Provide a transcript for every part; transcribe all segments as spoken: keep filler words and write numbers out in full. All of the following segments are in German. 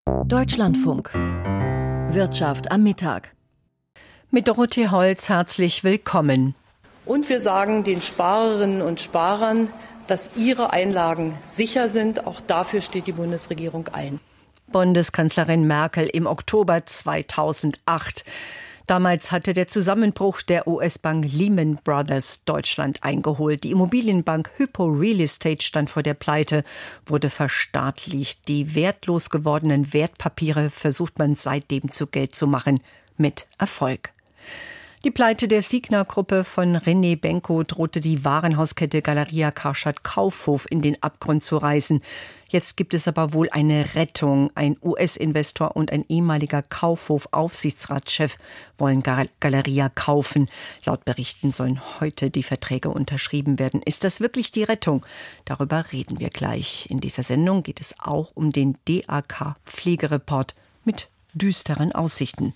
Deutschlandfunk. Wirtschaft am Mittag. Mit Dorothee Holz herzlich willkommen. Und wir sagen den Sparerinnen und Sparern, dass ihre Einlagen sicher sind. Auch dafür steht die Bundesregierung ein. Bundeskanzlerin Merkel im Oktober zweitausendacht. Damals hatte der Zusammenbruch der U S-Bank Lehman Brothers Deutschland eingeholt. Die Immobilienbank Hypo Real Estate stand vor der Pleite, wurde verstaatlicht. Die wertlos gewordenen Wertpapiere versucht man seitdem zu Geld zu machen, mit Erfolg. Die Pleite der Signa-Gruppe von René Benko drohte die Warenhauskette Galeria Karstadt Kaufhof in den Abgrund zu reißen. Jetzt gibt es aber wohl eine Rettung. Ein U S-Investor und ein ehemaliger Kaufhof-Aufsichtsratschef wollen Galeria kaufen. Laut Berichten sollen heute die Verträge unterschrieben werden. Ist das wirklich die Rettung? Darüber reden wir gleich. In dieser Sendung geht es auch um den D A K-Pflegereport mit düsteren Aussichten.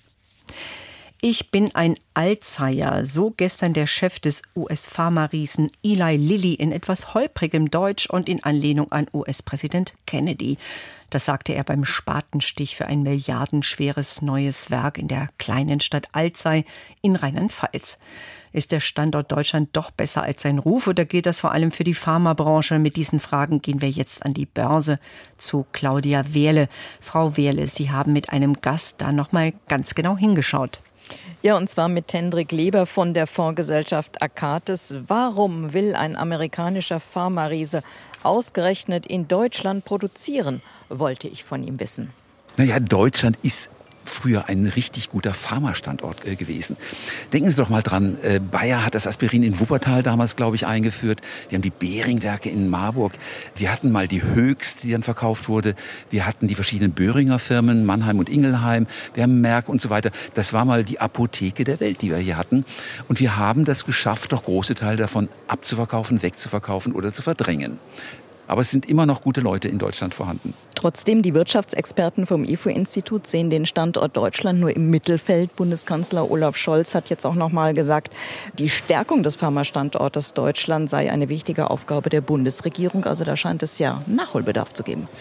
Ich bin ein Alzheimer, so gestern der Chef des U S-Pharma-Riesen Eli Lilly in etwas holprigem Deutsch und in Anlehnung an U S-Präsident Kennedy. Das sagte er beim Spatenstich für ein milliardenschweres neues Werk in der kleinen Stadt Alzey in Rheinland-Pfalz. Ist der Standort Deutschland doch besser als sein Ruf oder gilt das vor allem für die Pharmabranche? Mit diesen Fragen gehen wir jetzt an die Börse zu Claudia Wehrle. Frau Wehrle, Sie haben mit einem Gast da noch mal ganz genau hingeschaut. Ja, und zwar mit Hendrik Leber von der Fondsgesellschaft Akatis. Warum will ein amerikanischer Pharma-Riese ausgerechnet in Deutschland produzieren, wollte ich von ihm wissen. Naja, Deutschland ist früher ein richtig guter Pharmastandort äh, gewesen. Denken Sie doch mal dran, äh, Bayer hat das Aspirin in Wuppertal damals, glaube ich, eingeführt. Wir haben die Behring-Werke in Marburg. Wir hatten mal die Höchst, die dann verkauft wurde. Wir hatten die verschiedenen Böhringer Firmen, Mannheim und Ingelheim. Wir haben Merck und so weiter. Das war mal die Apotheke der Welt, die wir hier hatten. Und wir haben das geschafft, doch große Teile davon abzuverkaufen, wegzuverkaufen oder zu verdrängen. Aber es sind immer noch gute Leute in Deutschland vorhanden. Trotzdem, die Wirtschaftsexperten vom I F O-Institut sehen den Standort Deutschland nur im Mittelfeld. Bundeskanzler Olaf Scholz hat jetzt auch noch mal gesagt, die Stärkung des Pharmastandortes Deutschland sei eine wichtige Aufgabe der Bundesregierung. Also da scheint es ja Nachholbedarf zu geben.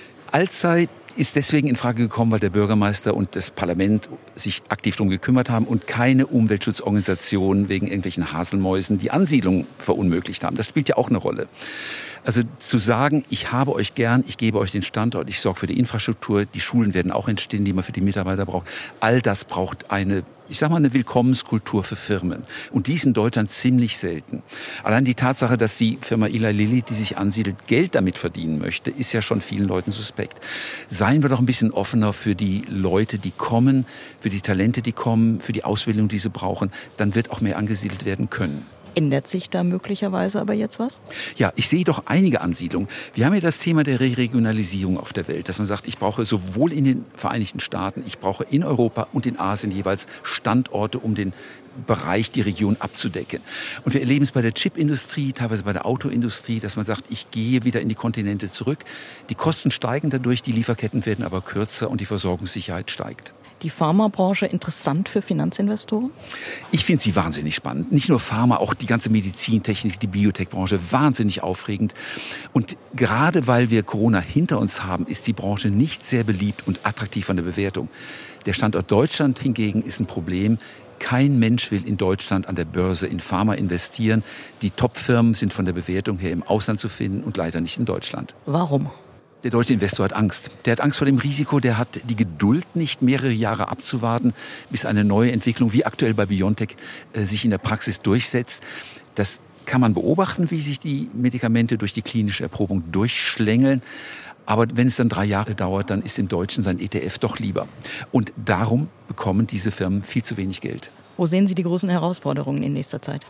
Alzey ist deswegen in Frage gekommen, weil der Bürgermeister und das Parlament sich aktiv darum gekümmert haben und keine Umweltschutzorganisationen wegen irgendwelchen Haselmäusen die Ansiedlung verunmöglicht haben. Das spielt ja auch eine Rolle. Also zu sagen, ich habe euch gern, ich gebe euch den Standort, ich sorge für die Infrastruktur, die Schulen werden auch entstehen, die man für die Mitarbeiter braucht. All das braucht eine, ich sag mal, eine Willkommenskultur für Firmen. Und die ist in Deutschland ziemlich selten. Allein die Tatsache, dass die Firma Eli Lilly, die sich ansiedelt, Geld damit verdienen möchte, ist ja schon vielen Leuten suspekt. Seien wir doch ein bisschen offener für die Leute, die kommen, für die Talente, die kommen, für die Ausbildung, die sie brauchen. Dann wird auch mehr angesiedelt werden können. Ändert sich da möglicherweise aber jetzt was? Ja, ich sehe doch einige Ansiedlungen. Wir haben ja das Thema der Re-Regionalisierung auf der Welt, dass man sagt, ich brauche sowohl in den Vereinigten Staaten, ich brauche in Europa und in Asien jeweils Standorte, um den Bereich, die Region abzudecken. Und wir erleben es bei der Chipindustrie, teilweise bei der Autoindustrie, dass man sagt, ich gehe wieder in die Kontinente zurück. Die Kosten steigen dadurch, die Lieferketten werden aber kürzer und die Versorgungssicherheit steigt. Die Pharmabranche interessant für Finanzinvestoren? Ich finde sie wahnsinnig spannend. Nicht nur Pharma, auch die ganze Medizintechnik, die Biotech-Branche, wahnsinnig aufregend. Und gerade weil wir Corona hinter uns haben, ist die Branche nicht sehr beliebt und attraktiv von der Bewertung. Der Standort Deutschland hingegen ist ein Problem. Kein Mensch will in Deutschland an der Börse in Pharma investieren. Die Top-Firmen sind von der Bewertung her im Ausland zu finden und leider nicht in Deutschland. Warum? Der deutsche Investor hat Angst. Der hat Angst vor dem Risiko, der hat die Geduld nicht, mehrere Jahre abzuwarten, bis eine neue Entwicklung, wie aktuell bei BioNTech, äh, sich in der Praxis durchsetzt. Das kann man beobachten, wie sich die Medikamente durch die klinische Erprobung durchschlängeln. Aber wenn es dann drei Jahre dauert, dann ist dem Deutschen sein E T F doch lieber. Und darum bekommen diese Firmen viel zu wenig Geld. Wo sehen Sie die großen Herausforderungen in nächster Zeit?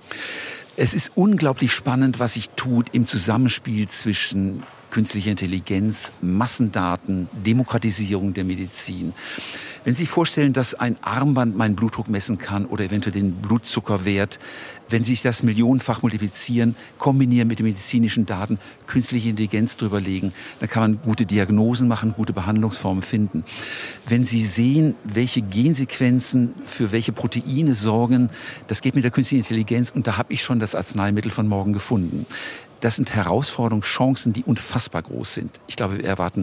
Es ist unglaublich spannend, was sich tut im Zusammenspiel zwischen künstliche Intelligenz, Massendaten, Demokratisierung der Medizin. Wenn Sie sich vorstellen, dass ein Armband meinen Blutdruck messen kann oder eventuell den Blutzuckerwert, wenn Sie sich das millionenfach multiplizieren, kombinieren mit den medizinischen Daten, künstliche Intelligenz drüber legen, dann kann man gute Diagnosen machen, gute Behandlungsformen finden. Wenn Sie sehen, welche Gensequenzen für welche Proteine sorgen, das geht mit der künstlichen Intelligenz und da habe ich schon das Arzneimittel von morgen gefunden. Das sind Herausforderungen, Chancen, die unfassbar groß sind. Ich glaube, wir erwarten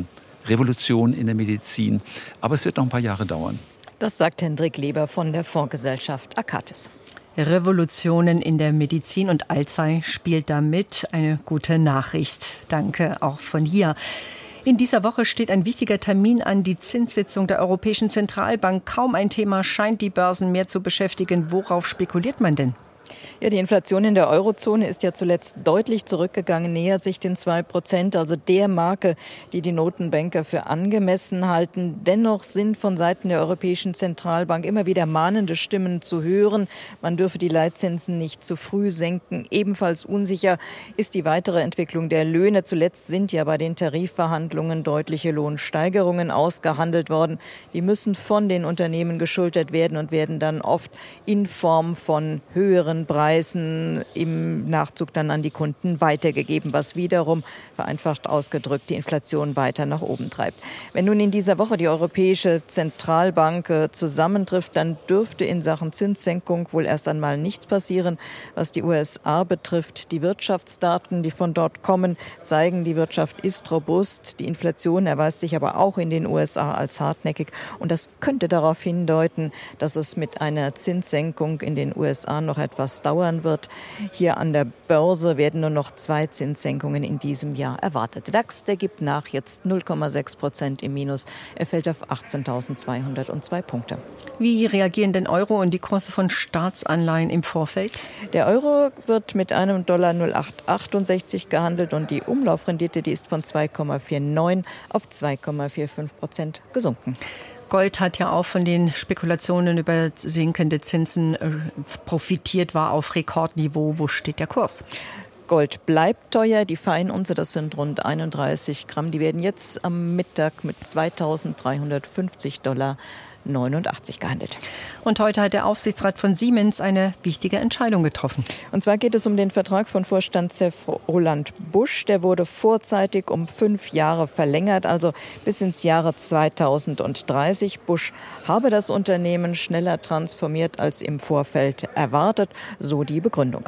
Revolution in der Medizin. Aber es wird noch ein paar Jahre dauern. Das sagt Hendrik Leber von der Fondsgesellschaft Akatis. Revolutionen in der Medizin und Alzey spielt damit. Eine gute Nachricht. Danke auch von hier. In dieser Woche steht ein wichtiger Termin an, die Zinssitzung der Europäischen Zentralbank. Kaum ein Thema scheint die Börsen mehr zu beschäftigen. Worauf spekuliert man denn? Ja, die Inflation in der Eurozone ist ja zuletzt deutlich zurückgegangen, nähert sich den zwei Prozent, also der Marke, die die Notenbanker für angemessen halten. Dennoch sind von Seiten der Europäischen Zentralbank immer wieder mahnende Stimmen zu hören. Man dürfe die Leitzinsen nicht zu früh senken. Ebenfalls unsicher ist die weitere Entwicklung der Löhne. Zuletzt sind ja bei den Tarifverhandlungen deutliche Lohnsteigerungen ausgehandelt worden. Die müssen von den Unternehmen geschultert werden und werden dann oft in Form von höheren Preisen im Nachzug dann an die Kunden weitergegeben, was wiederum, vereinfacht ausgedrückt, die Inflation weiter nach oben treibt. Wenn nun in dieser Woche die Europäische Zentralbank zusammentrifft, dann dürfte in Sachen Zinssenkung wohl erst einmal nichts passieren. Was die U S A betrifft, die Wirtschaftsdaten, die von dort kommen, zeigen, die Wirtschaft ist robust. Die Inflation erweist sich aber auch in den U S A als hartnäckig. Und das könnte darauf hindeuten, dass es mit einer Zinssenkung in den U S A noch etwas dauern wird. Hier an der Börse werden nur noch zwei Zinssenkungen in diesem Jahr erwartet. Der DAX, der gibt nach, jetzt null Komma sechs Prozent im Minus. Er fällt auf achtzehntausendzweihundertzwei Punkte. Wie reagieren denn Euro und die Kurse von Staatsanleihen im Vorfeld? Der Euro wird mit einem Dollar null Komma achthundertachtundsechzig gehandelt und die Umlaufrendite, die ist von zwei Komma neunundvierzig auf zwei Komma fünfundvierzig Prozent gesunken. Gold hat ja auch von den Spekulationen über sinkende Zinsen profitiert, war auf Rekordniveau. Wo steht der Kurs? Gold bleibt teuer. Die Feinunze, das sind rund einunddreißig Gramm. Die werden jetzt am Mittag mit zweitausenddreihundertfünfzig Dollar neunundachtzig gehandelt. Und heute hat der Aufsichtsrat von Siemens eine wichtige Entscheidung getroffen. Und zwar geht es um den Vertrag von Vorstandschef Roland Busch. Der wurde vorzeitig um fünf Jahre verlängert, also bis ins Jahre zweitausenddreißig. Busch habe das Unternehmen schneller transformiert als im Vorfeld erwartet, so die Begründung.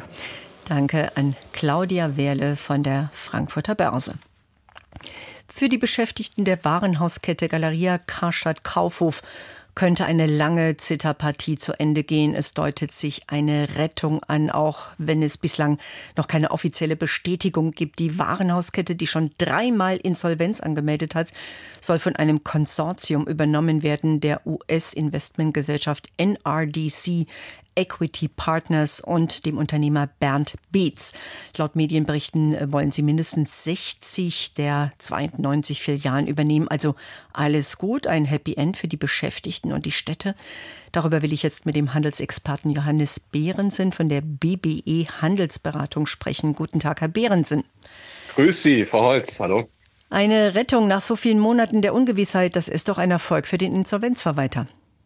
Danke an Claudia Wehrle von der Frankfurter Börse. Für die Beschäftigten der Warenhauskette Galeria Karstadt Kaufhof könnte eine lange Zitterpartie zu Ende gehen. Es deutet sich eine Rettung an, auch wenn es bislang noch keine offizielle Bestätigung gibt. Die Warenhauskette, die schon dreimal Insolvenz angemeldet hat, soll von einem Konsortium übernommen werden, der U S-Investmentgesellschaft N R D C Equity Partners und dem Unternehmer Bernd Beetz. Laut Medienberichten wollen sie mindestens sechzig der zweiundneunzig Filialen übernehmen. Also alles gut, ein Happy End für die Beschäftigten und die Städte. Darüber will ich jetzt mit dem Handelsexperten Johannes Behrensen von der B B E Handelsberatung sprechen. Guten Tag, Herr Behrensen. Grüß Sie, Frau Holz. Hallo. Eine Rettung nach so vielen Monaten der Ungewissheit, das ist doch ein Erfolg für den Insolvenzverwalter.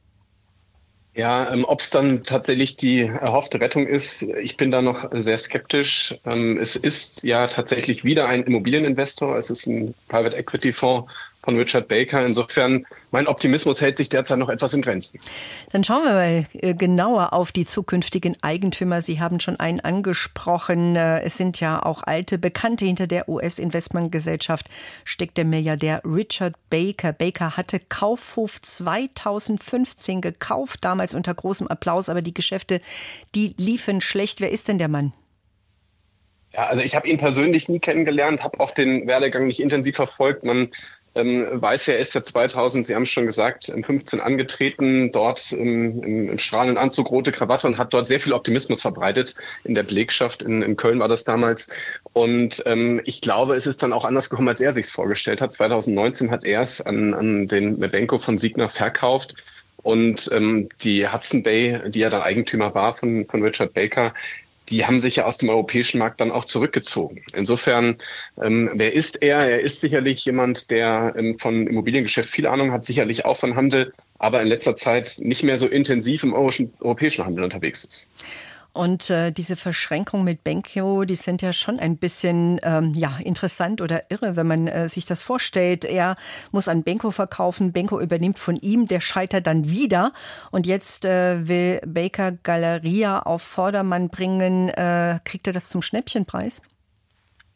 Ja, ähm, ob es dann tatsächlich die erhoffte Rettung ist, ich bin da noch sehr skeptisch. Ähm, es ist ja tatsächlich wieder ein Immobilieninvestor. Es ist ein Private Equity Fonds von Richard Baker. Insofern, mein Optimismus hält sich derzeit noch etwas in Grenzen. Dann schauen wir mal genauer auf die zukünftigen Eigentümer. Sie haben schon einen angesprochen. Es sind ja auch alte Bekannte. Hinter der U S-Investmentgesellschaft steckt der Milliardär Richard Baker. Baker hatte Kaufhof zweitausendfünfzehn gekauft, damals unter großem Applaus. Aber die Geschäfte, die liefen schlecht. Wer ist denn der Mann? Ja, also ich habe ihn persönlich nie kennengelernt, habe auch den Werdegang nicht intensiv verfolgt. Man Ähm, weiß ja, er ist ja zweitausend, Sie haben es schon gesagt, im fünfzehn angetreten, dort im, im, im strahlenden Anzug, rote Krawatte und hat dort sehr viel Optimismus verbreitet. In der Belegschaft in, in Köln war das damals. Und ähm, ich glaube, es ist dann auch anders gekommen, als er sich es vorgestellt hat. zweitausendneunzehn hat er es an, an den Mebenko von Signa verkauft. Und ähm, die Hudson Bay, die ja dann Eigentümer war von, von Richard Baker, die haben sich ja aus dem europäischen Markt dann auch zurückgezogen. Insofern, ähm, wer ist er? Er ist sicherlich jemand, der ähm, von Immobiliengeschäft viel Ahnung hat, sicherlich auch von Handel, aber in letzter Zeit nicht mehr so intensiv im europäischen Handel unterwegs ist. Und äh, diese Verschränkung mit Benko, die sind ja schon ein bisschen ähm, ja, interessant oder irre, wenn man äh, sich das vorstellt. Er muss an Benko verkaufen, Benko übernimmt von ihm, der scheitert dann wieder. Und jetzt äh, will Baker Galeria auf Vordermann bringen. Äh, kriegt er das zum Schnäppchenpreis?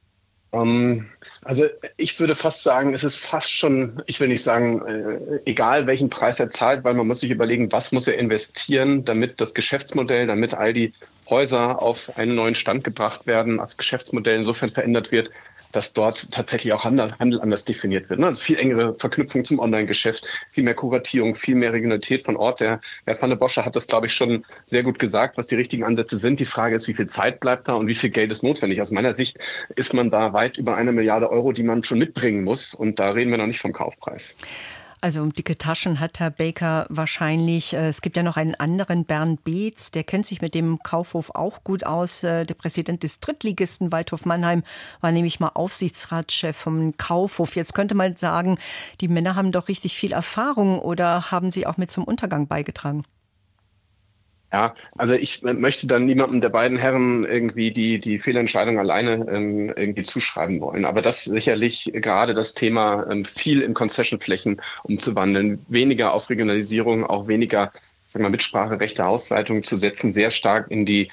Um, also ich würde fast sagen, es ist fast schon, ich will nicht sagen, äh, egal welchen Preis er zahlt, weil man muss sich überlegen, was muss er investieren, damit das Geschäftsmodell, damit all die Häuser auf einen neuen Stand gebracht werden, als Geschäftsmodell insofern verändert wird, dass dort tatsächlich auch Handel, Handel anders definiert wird. Also viel engere Verknüpfung zum Online-Geschäft, viel mehr Kuratierung, viel mehr Regionalität von Ort. Der Herr van der Bosche hat das, glaube ich, schon sehr gut gesagt, was die richtigen Ansätze sind. Die Frage ist, wie viel Zeit bleibt da und wie viel Geld ist notwendig. Aus meiner Sicht ist man da weit über eine Milliarde Euro, die man schon mitbringen muss. Und da reden wir noch nicht vom Kaufpreis. Also dicke Taschen hat Herr Baker wahrscheinlich. Es gibt ja noch einen anderen, Bernd Beetz, der kennt sich mit dem Kaufhof auch gut aus. Der Präsident des Drittligisten Waldhof Mannheim war nämlich mal Aufsichtsratschef vom Kaufhof. Jetzt könnte man sagen, die Männer haben doch richtig viel Erfahrung, oder haben sie auch mit zum Untergang beigetragen? Ja, also ich möchte dann niemandem der beiden Herren irgendwie die, die Fehlentscheidung alleine ähm, irgendwie zuschreiben wollen. Aber das sicherlich gerade das Thema, ähm, viel in Concession-Flächen umzuwandeln, weniger auf Regionalisierung, auch weniger, sagen wir mal, Mitspracherecht der Hausleitung zu setzen, sehr stark in die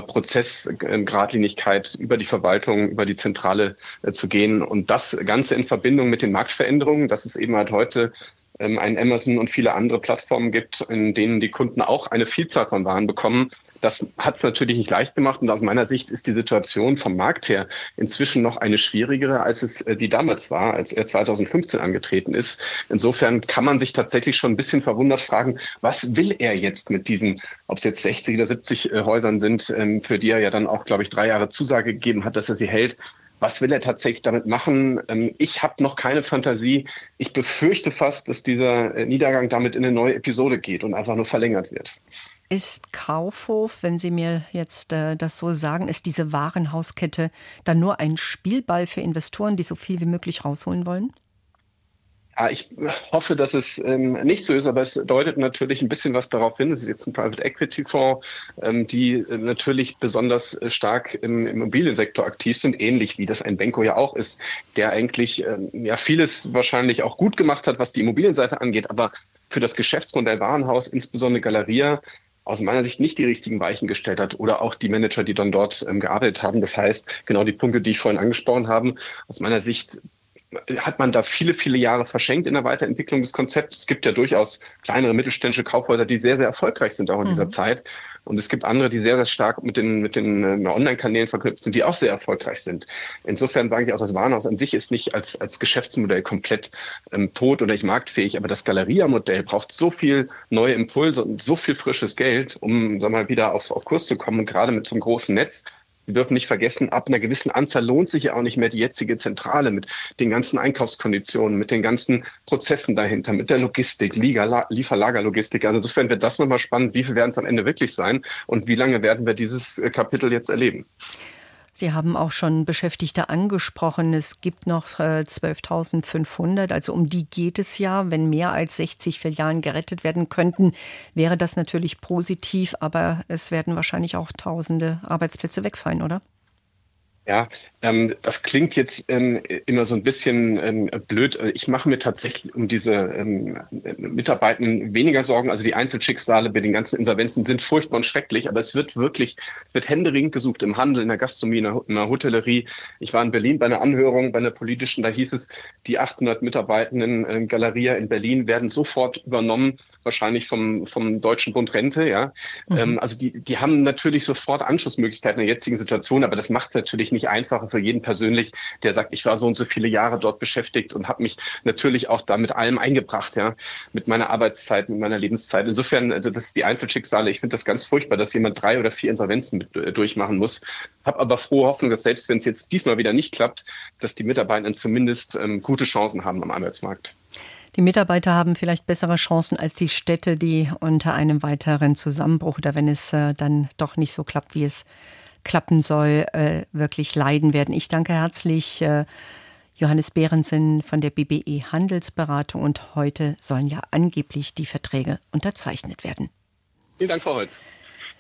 Prozessgradlinigkeit über die Verwaltung, über die Zentrale äh, zu gehen. Und das Ganze in Verbindung mit den Marktveränderungen, dass es eben halt heute ein Amazon und viele andere Plattformen gibt, in denen die Kunden auch eine Vielzahl von Waren bekommen. Das hat es natürlich nicht leicht gemacht. Und aus meiner Sicht ist die Situation vom Markt her inzwischen noch eine schwierigere, als es die damals war, als er zweitausendfünfzehn angetreten ist. Insofern kann man sich tatsächlich schon ein bisschen verwundert fragen, was will er jetzt mit diesen, ob es jetzt sechzig oder siebzig Häusern sind, für die er ja dann auch, glaube ich, drei Jahre Zusage gegeben hat, dass er sie hält. Was will er tatsächlich damit machen? Ich habe noch keine Fantasie. Ich befürchte fast, dass dieser Niedergang damit in eine neue Episode geht und einfach nur verlängert wird. Ist Kaufhof, wenn Sie mir jetzt äh, das so sagen, ist diese Warenhauskette dann nur ein Spielball für Investoren, die so viel wie möglich rausholen wollen? Ja, ich hoffe, dass es ähm, nicht so ist, aber es deutet natürlich ein bisschen was darauf hin. Es ist jetzt ein Private Equity Fonds, ähm, die äh, natürlich besonders äh, stark im, im Immobiliensektor aktiv sind, ähnlich wie das ein Benko ja auch ist, der eigentlich ähm, ja vieles wahrscheinlich auch gut gemacht hat, was die Immobilienseite angeht, aber für das Geschäftsmodell Warenhaus, insbesondere Galeria, aus meiner Sicht nicht die richtigen Weichen gestellt hat, oder auch die Manager, die dann dort ähm, gearbeitet haben. Das heißt, genau die Punkte, die ich vorhin angesprochen habe, aus meiner Sicht hat man da viele, viele Jahre verschenkt in der Weiterentwicklung des Konzepts. Es gibt ja durchaus kleinere mittelständische Kaufhäuser, die sehr, sehr erfolgreich sind auch in mhm. dieser Zeit. Und es gibt andere, die sehr, sehr stark mit den, mit den Online-Kanälen verknüpft sind, die auch sehr erfolgreich sind. Insofern sage ich auch, das Warenhaus an sich ist nicht als, als Geschäftsmodell komplett ähm, tot oder nicht marktfähig. Aber das Galeria-Modell braucht so viel neue Impulse und so viel frisches Geld, um, sagen wir mal, wieder auf, auf Kurs zu kommen. Und gerade mit so einem großen Netz. Wir dürfen nicht vergessen, ab einer gewissen Anzahl lohnt sich ja auch nicht mehr die jetzige Zentrale mit den ganzen Einkaufskonditionen, mit den ganzen Prozessen dahinter, mit der Logistik, Lieferlagerlogistik. Also insofern wird das nochmal spannend. Wie viel werden es am Ende wirklich sein und wie lange werden wir dieses Kapitel jetzt erleben? Sie haben auch schon Beschäftigte angesprochen. Es gibt noch äh, zwölftausendfünfhundert, also um die geht es ja. Wenn mehr als sechzig Filialen gerettet werden könnten, wäre das natürlich positiv. Aber es werden wahrscheinlich auch tausende Arbeitsplätze wegfallen, oder? Ja, ähm, das klingt jetzt ähm, immer so ein bisschen ähm, blöd. Ich mache mir tatsächlich um diese ähm, Mitarbeitenden weniger Sorgen. Also die Einzelschicksale bei den ganzen Insolvenzen sind furchtbar und schrecklich, aber es wird wirklich, es wird händeringend gesucht im Handel, in der Gastronomie, in der, in der Hotellerie. Ich war in Berlin bei einer Anhörung, bei einer politischen, da hieß es, die achthundert Mitarbeitenden in Galeria in Berlin werden sofort übernommen, wahrscheinlich vom, vom Deutschen Bund Rente. Ja, mhm. ähm, also die, die haben natürlich sofort Anschlussmöglichkeiten in der jetzigen Situation, aber das macht es natürlich nicht einfacher für jeden persönlich, der sagt, ich war so und so viele Jahre dort beschäftigt und habe mich natürlich auch da mit allem eingebracht, ja, mit meiner Arbeitszeit, mit meiner Lebenszeit. Insofern, also das ist die Einzelschicksale. Ich finde das ganz furchtbar, dass jemand drei oder vier Insolvenzen mit, äh, durchmachen muss. Habe aber frohe Hoffnung, dass selbst wenn es jetzt diesmal wieder nicht klappt, dass die Mitarbeiter zumindest ähm, gute Chancen haben am Arbeitsmarkt. Die Mitarbeiter haben vielleicht bessere Chancen als die Städte, die unter einem weiteren Zusammenbruch oder wenn es äh, dann doch nicht so klappt, wie es klappen soll, äh, wirklich leiden werden. Ich danke herzlich äh, Johannes Behrensen von der B B E Handelsberatung, und heute sollen ja angeblich die Verträge unterzeichnet werden. Vielen Dank, Frau Holz.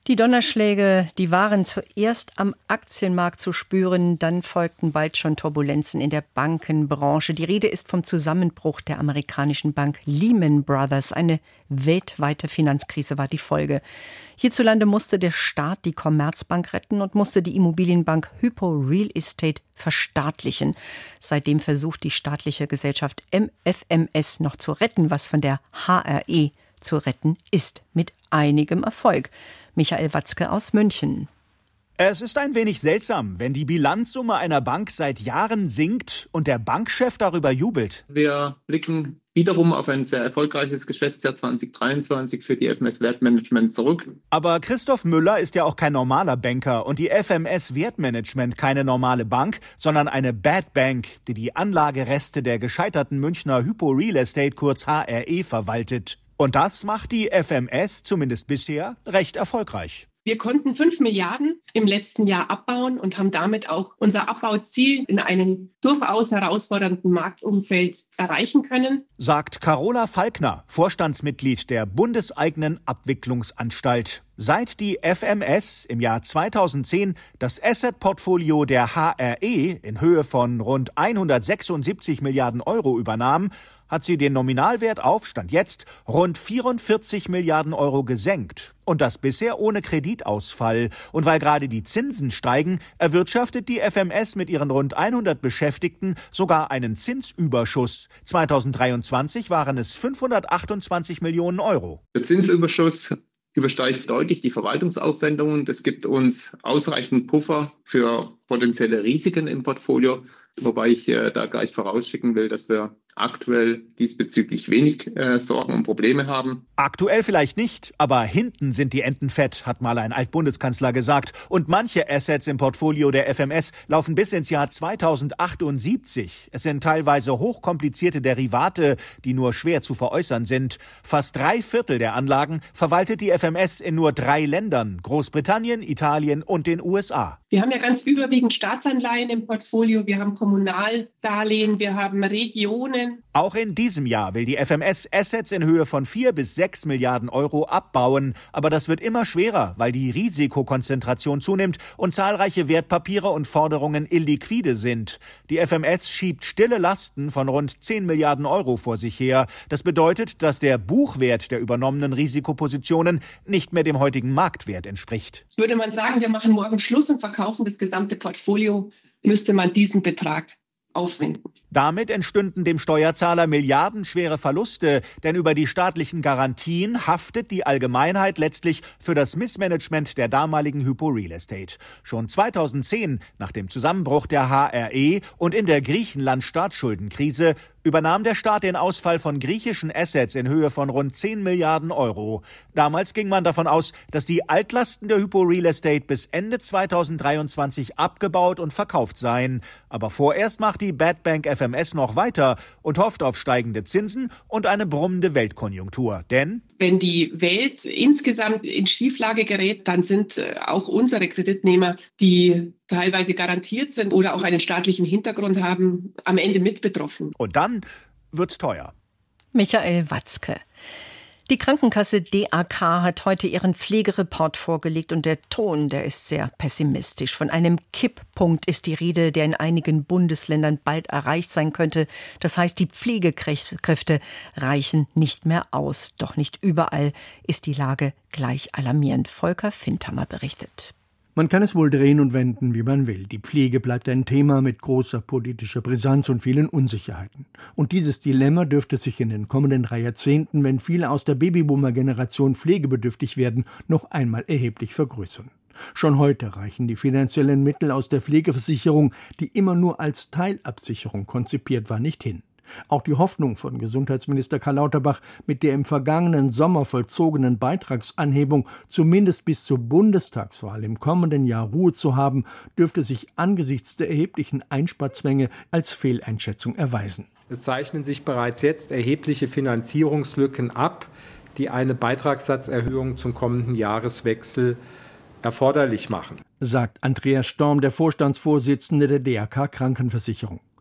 Die Donnerschläge, die waren zuerst am Aktienmarkt zu spüren, dann folgten bald schon Turbulenzen in der Bankenbranche. Die Rede ist vom Zusammenbruch der amerikanischen Bank Lehman Brothers. Eine weltweite Finanzkrise war die Folge. Hierzulande musste der Staat die Commerzbank retten und musste die Immobilienbank Hypo Real Estate verstaatlichen. Seitdem versucht die staatliche Gesellschaft F M S noch zu retten, was von der H R E zu retten ist, mit einigem Erfolg. Michael Watzke aus München. Es ist ein wenig seltsam, wenn die Bilanzsumme einer Bank seit Jahren sinkt und der Bankchef darüber jubelt. Wir blicken wiederum auf ein sehr erfolgreiches Geschäftsjahr zwanzig dreiundzwanzig für die F M S Wertmanagement zurück. Aber Christoph Müller ist ja auch kein normaler Banker und die F M S Wertmanagement keine normale Bank, sondern eine Bad Bank, die die Anlagereste der gescheiterten Münchner Hypo Real Estate, kurz H R E, verwaltet. Und das macht die F M S, zumindest bisher, recht erfolgreich. Wir konnten fünf Milliarden im letzten Jahr abbauen und haben damit auch unser Abbauziel in einem durchaus herausfordernden Marktumfeld erreichen können. Sagt Carola Falkner, Vorstandsmitglied der bundeseigenen Abwicklungsanstalt. Seit die F M S im Jahr zweitausendzehn das Asset-Portfolio der H R E in Höhe von rund hundertsechsundsiebzig Milliarden Euro übernahm, hat sie den Nominalwert auf, Stand jetzt, rund vierundvierzig Milliarden Euro gesenkt. Und das bisher ohne Kreditausfall. Und weil gerade die Zinsen steigen, erwirtschaftet die F M S mit ihren rund hundert Beschäftigten sogar einen Zinsüberschuss. zweitausenddreiundzwanzig waren es fünfhundertachtundzwanzig Millionen Euro. Der Zinsüberschuss übersteigt deutlich die Verwaltungsaufwendungen. Das gibt uns ausreichend Puffer für potenzielle Risiken im Portfolio. Wobei ich äh, da gleich vorausschicken will, dass wir aktuell diesbezüglich wenig äh, Sorgen und Probleme haben. Aktuell vielleicht nicht, aber hinten sind die Enten fett, hat mal ein Altbundeskanzler gesagt. Und manche Assets im Portfolio der F M S laufen bis ins Jahr zweitausendachtundsiebzig. Es sind teilweise hochkomplizierte Derivate, die nur schwer zu veräußern sind. Fast drei Viertel der Anlagen verwaltet die F M S in nur drei Ländern: Großbritannien, Italien und den U S A. Wir haben ja ganz überwiegend Staatsanleihen im Portfolio, wir haben Kommunaldarlehen, wir haben Regionen. Auch in diesem Jahr will die F M S Assets in Höhe von vier bis sechs Milliarden Euro abbauen. Aber das wird immer schwerer, weil die Risikokonzentration zunimmt und zahlreiche Wertpapiere und Forderungen illiquide sind. Die F M S schiebt stille Lasten von rund zehn Milliarden Euro vor sich her. Das bedeutet, dass der Buchwert der übernommenen Risikopositionen nicht mehr dem heutigen Marktwert entspricht. Würde man sagen, wir machen morgen Schluss und verkaufen das gesamte Portfolio, müsste man diesen Betrag aufwenden. Damit entstünden dem Steuerzahler milliardenschwere Verluste, denn über die staatlichen Garantien haftet die Allgemeinheit letztlich für das Missmanagement der damaligen Hypo Real Estate. Schon zweitausendzehn, nach dem Zusammenbruch der H R E und in der Griechenland-Staatsschuldenkrise, übernahm der Staat den Ausfall von griechischen Assets in Höhe von rund zehn Milliarden Euro. Damals ging man davon aus, dass die Altlasten der Hypo Real Estate bis Ende zweitausenddreiundzwanzig abgebaut und verkauft seien. Aber vorerst macht die Bad Bank F M S noch weiter und hofft auf steigende Zinsen und eine brummende Weltkonjunktur. Denn wenn die Welt insgesamt in Schieflage gerät, dann sind auch unsere Kreditnehmer, die teilweise garantiert sind oder auch einen staatlichen Hintergrund haben, am Ende mit betroffen. Und dann wird's teuer. Michael Watzke. Die Krankenkasse D A K hat heute ihren Pflegereport vorgelegt und der Ton, der ist sehr pessimistisch. Von einem Kipppunkt ist die Rede, der in einigen Bundesländern bald erreicht sein könnte. Das heißt, die Pflegekräfte reichen nicht mehr aus. Doch nicht überall ist die Lage gleich alarmierend. Volker Findhammer berichtet. Man kann es wohl drehen und wenden, wie man will. Die Pflege bleibt ein Thema mit großer politischer Brisanz und vielen Unsicherheiten. Und dieses Dilemma dürfte sich in den kommenden drei Jahrzehnten, wenn viele aus der Babyboomer-Generation pflegebedürftig werden, noch einmal erheblich vergrößern. Schon heute reichen die finanziellen Mittel aus der Pflegeversicherung, die immer nur als Teilabsicherung konzipiert war, nicht hin. Auch die Hoffnung von Gesundheitsminister Karl Lauterbach, mit der im vergangenen Sommer vollzogenen Beitragsanhebung zumindest bis zur Bundestagswahl im kommenden Jahr Ruhe zu haben, dürfte sich angesichts der erheblichen Einsparzwänge als Fehleinschätzung erweisen. Es zeichnen sich bereits jetzt erhebliche Finanzierungslücken ab, die eine Beitragssatzerhöhung zum kommenden Jahreswechsel erforderlich machen, sagt Andreas Storm, der Vorstandsvorsitzende der D A K Krankenversicherung.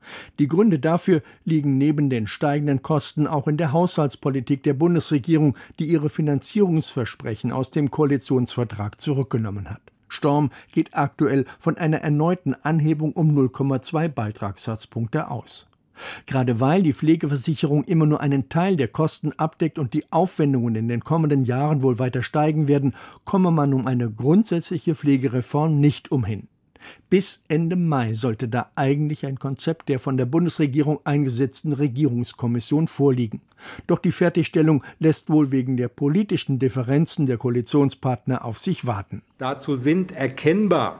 Die Gründe dafür liegen neben den steigenden Kosten auch in der Haushaltspolitik der Bundesregierung, die ihre Finanzierungsversprechen aus dem Koalitionsvertrag zurückgenommen hat. Storm geht aktuell von einer erneuten Anhebung um null Komma zwei Beitragssatzpunkte aus. Gerade weil die Pflegeversicherung immer nur einen Teil der Kosten abdeckt und die Aufwendungen in den kommenden Jahren wohl weiter steigen werden, komme man um eine grundsätzliche Pflegereform nicht umhin. Bis Ende Mai sollte da eigentlich ein Konzept der von der Bundesregierung eingesetzten Regierungskommission vorliegen. Doch die Fertigstellung lässt wohl wegen der politischen Differenzen der Koalitionspartner auf sich warten. Dazu sind erkennbar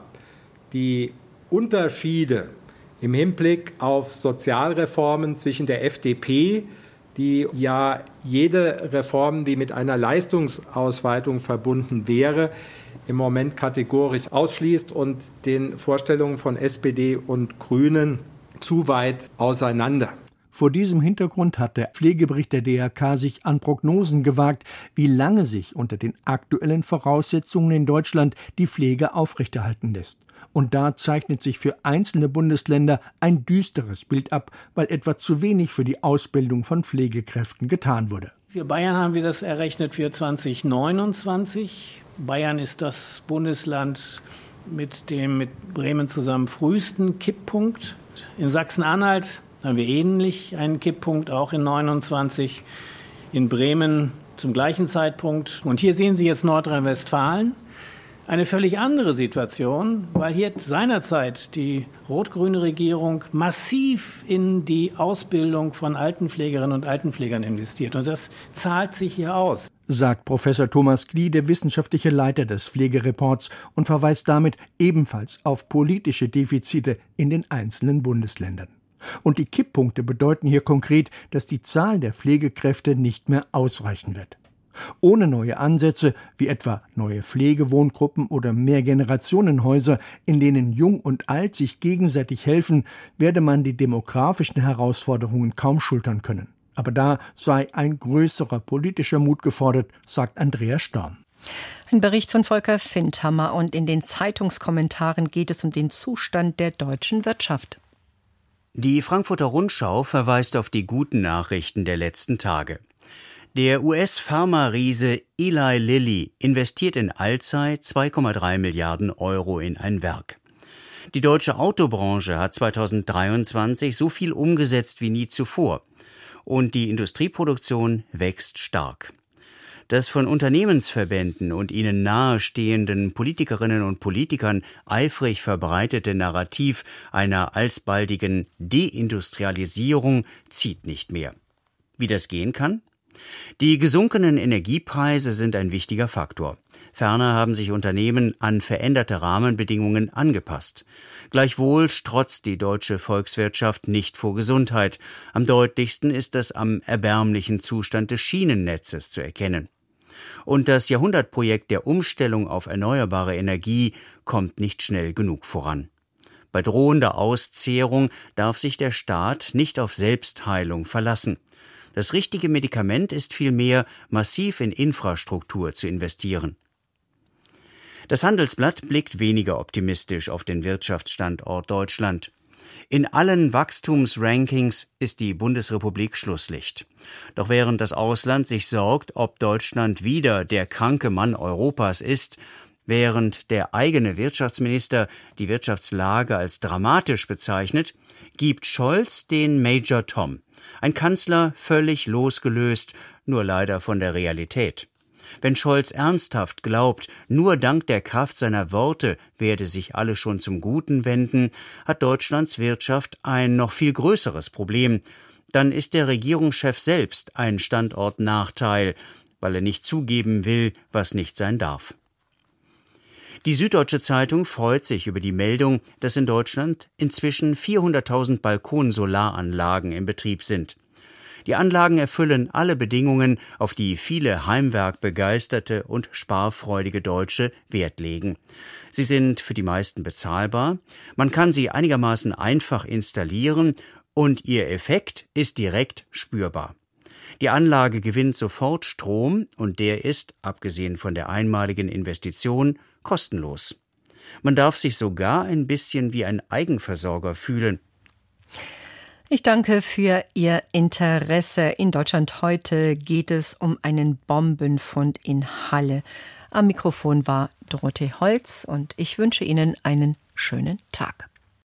die Unterschiede im Hinblick auf Sozialreformen zwischen der F D P, die ja jede Reform, die mit einer Leistungsausweitung verbunden wäre, im Moment kategorisch ausschließt, und den Vorstellungen von S P D und Grünen zu weit auseinander. Vor diesem Hintergrund hat der Pflegebericht der D R K sich an Prognosen gewagt, wie lange sich unter den aktuellen Voraussetzungen in Deutschland die Pflege aufrechterhalten lässt. Und da zeichnet sich für einzelne Bundesländer ein düsteres Bild ab, weil etwa zu wenig für die Ausbildung von Pflegekräften getan wurde. Für Bayern haben wir das errechnet für zwanzig neunundzwanzig. Bayern ist das Bundesland mit dem mit Bremen zusammen frühesten Kipppunkt. In Sachsen-Anhalt haben wir ähnlich einen Kipppunkt, auch in neunundzwanzig. In Bremen zum gleichen Zeitpunkt. Und hier sehen Sie jetzt Nordrhein-Westfalen. Eine völlig andere Situation, weil hier seinerzeit die rot-grüne Regierung massiv in die Ausbildung von Altenpflegerinnen und Altenpflegern investiert. Und das zahlt sich hier aus, sagt Professor Thomas Klie, der wissenschaftliche Leiter des Pflegereports, und verweist damit ebenfalls auf politische Defizite in den einzelnen Bundesländern. Und die Kipppunkte bedeuten hier konkret, dass die Zahl der Pflegekräfte nicht mehr ausreichen wird. Ohne neue Ansätze, wie etwa neue Pflegewohngruppen oder Mehrgenerationenhäuser, in denen Jung und Alt sich gegenseitig helfen, werde man die demografischen Herausforderungen kaum schultern können. Aber da sei ein größerer politischer Mut gefordert, sagt Andreas Storm. Ein Bericht von Volker Findhammer, und in den Zeitungskommentaren geht es um den Zustand der deutschen Wirtschaft. Die Frankfurter Rundschau verweist auf die guten Nachrichten der letzten Tage. Der U S-Pharma-Riese Eli Lilly investiert in Allzeit zwei Komma drei Milliarden Euro in ein Werk. Die deutsche Autobranche hat zweitausenddreiundzwanzig so viel umgesetzt wie nie zuvor. Und die Industrieproduktion wächst stark. Das von Unternehmensverbänden und ihnen nahestehenden Politikerinnen und Politikern eifrig verbreitete Narrativ einer alsbaldigen Deindustrialisierung zieht nicht mehr. Wie das gehen kann? Die gesunkenen Energiepreise sind ein wichtiger Faktor. Ferner haben sich Unternehmen an veränderte Rahmenbedingungen angepasst. Gleichwohl strotzt die deutsche Volkswirtschaft nicht vor Gesundheit. Am deutlichsten ist das am erbärmlichen Zustand des Schienennetzes zu erkennen. Und das Jahrhundertprojekt der Umstellung auf erneuerbare Energie kommt nicht schnell genug voran. Bei drohender Auszehrung darf sich der Staat nicht auf Selbstheilung verlassen. Das richtige Medikament ist vielmehr, massiv in Infrastruktur zu investieren. Das Handelsblatt blickt weniger optimistisch auf den Wirtschaftsstandort Deutschland. In allen Wachstumsrankings ist die Bundesrepublik Schlusslicht. Doch während das Ausland sich sorgt, ob Deutschland wieder der kranke Mann Europas ist, während der eigene Wirtschaftsminister die Wirtschaftslage als dramatisch bezeichnet, gibt Scholz den Major Tom. Ein Kanzler völlig losgelöst, nur leider von der Realität. Wenn Scholz ernsthaft glaubt, nur dank der Kraft seiner Worte werde sich alles schon zum Guten wenden, hat Deutschlands Wirtschaft ein noch viel größeres Problem. Dann ist der Regierungschef selbst ein Standortnachteil, weil er nicht zugeben will, was nicht sein darf. Die Süddeutsche Zeitung freut sich über die Meldung, dass in Deutschland inzwischen vierhunderttausend Balkonsolaranlagen im Betrieb sind. Die Anlagen erfüllen alle Bedingungen, auf die viele heimwerkbegeisterte und sparfreudige Deutsche Wert legen. Sie sind für die meisten bezahlbar, man kann sie einigermaßen einfach installieren und ihr Effekt ist direkt spürbar. Die Anlage gewinnt sofort Strom und der ist, abgesehen von der einmaligen Investition, kostenlos. Man darf sich sogar ein bisschen wie ein Eigenversorger fühlen. Ich danke für Ihr Interesse. In Deutschland heute geht es um einen Bombenfund in Halle. Am Mikrofon war Dorothee Holz und ich wünsche Ihnen einen schönen Tag.